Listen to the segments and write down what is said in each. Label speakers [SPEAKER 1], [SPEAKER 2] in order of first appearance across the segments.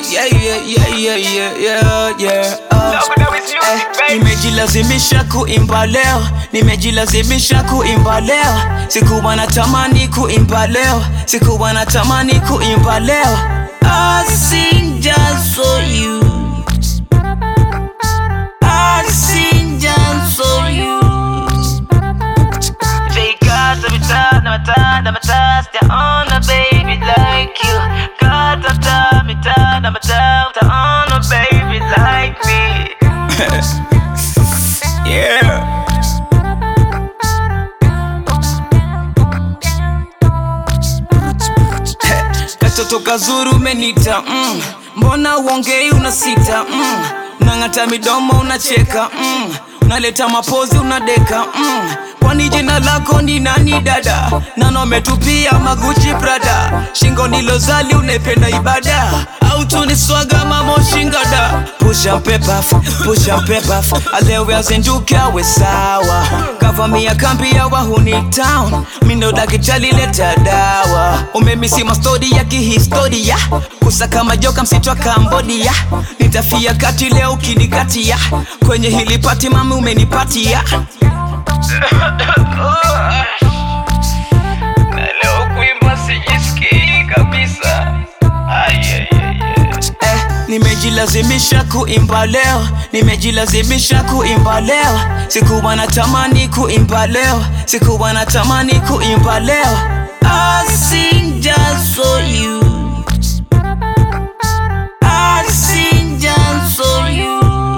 [SPEAKER 1] Nimejilazimisha kuimba leo, nimejilazimisha kuimba leo. Sikuwa natamani kuimba leo, sikuwa natamani kuimba leo. I sing just for you, I sing just for you. Because every time I'm a task, they're on a baby like you. God, I'm a they're on a baby like me. Yeah. Katoto kazuri umenita, mbona uongei unasita, unangata midomo unacheka, unaleta mapozi unadeka, kwani jina lako ni nani dada? Nano metupia maguchi brada, shingo nilozali unependa ibada, au tuniswaga mamo shingada. Push and pepper, alewe azenduke awe sawa. Cover me a kambi ya wahuni town, mindo dakitali leta dawa. Umemisi mastori ya kihistoria, kusaka majoka msitu wa Cambodia. Nitafia kati leo kinikatia, kwenye hili pati mami umenipatia. Na leo kuimba sijisikii kabisa. Nimejilazimisha kuimba leo, nimejilazimisha kuimba leo. Sikuwa natamani kuimba leo, sikuwa natamani kuimba leo. I sing just for you, I sing just for you.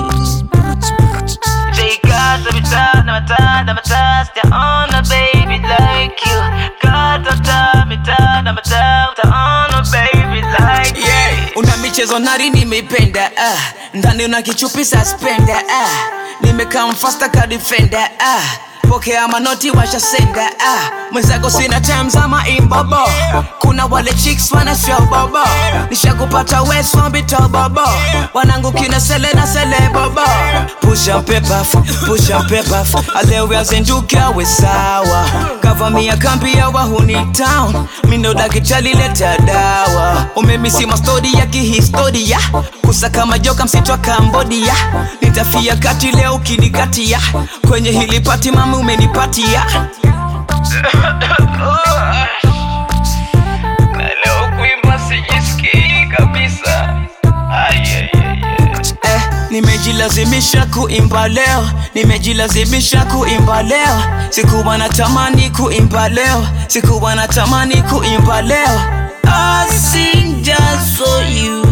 [SPEAKER 1] Because every time I'm a task, they're on a baby like you. God, I'm on a baby like you. Una michezo nari nimeipenda, ndani una kichupi suspenda, nimekaa mfasta ka defender, pokea manoti washa senda, mwenzako sina time za maimbobo. Kuna wale chicks wana show bobo, nishakupata west wambito bobo, wanangu kina sele na sele bobo. Push and pepper, alewe azenduke awe sawa. Cover me a kambi ya wahuni town, mindo dakitali leta dawa. Umemisi mastori ya kihistoria, kusaka majoka msitu wa Cambodia. Nitafia kati leo kinikatia, kwenye hili pati mami umenipatia. Na leo kuimba sijisikii kabisa. Nimejilazimisha kuimba leo, nimejilazimisha kuimba leo. Sikuwa natamani kuimba leo, sikuwa natamani kuimba leo. I sing just for you.